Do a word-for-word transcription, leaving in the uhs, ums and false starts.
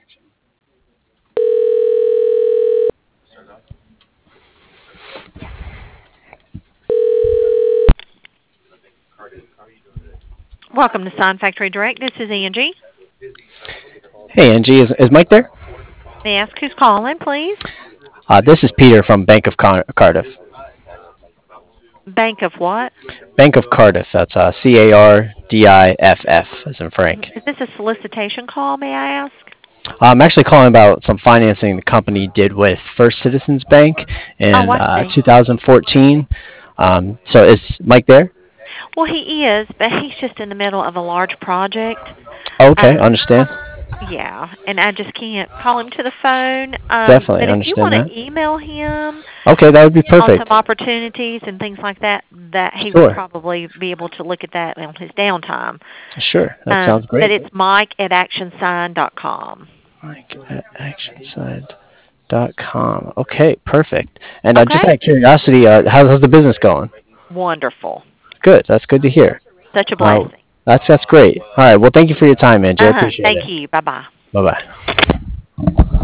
Welcome to Sign Factory Direct. This is Angie. Hey, Angie, is, is Mike there? May I ask who's calling, please? Uh, this is Peter from Bank of Car- Cardiff. Bank of what? Bank of Cardiff. That's uh, C A R D I F F, as in Frank. Is this a solicitation call, may I ask? I'm actually calling about some financing the company did with First Citizens Bank Oh, in I uh, see. two thousand fourteen. Um, so is Mike there? Well, he is, but he's just in the middle of a large project. Okay, Um, understand. yeah, and I just can't call him to the phone. Um, Definitely but if you understand want that. to email him Okay, that would be on some perfect. opportunities and things like that, that he would Sure, probably be able to look at that on his downtime. sure. That Um, sounds but great. it's Mike at action sign dot com. Mike at actionside dot com. Okay, perfect. And uh, just Okay? out of curiosity, uh, how's, how's the business going? Wonderful. Good. That's good to hear. Such a Uh, blessing. that's that's great. All right. Well, thank you for your time, Angie. I Uh huh. appreciate Thank it. you. Bye bye. Bye bye.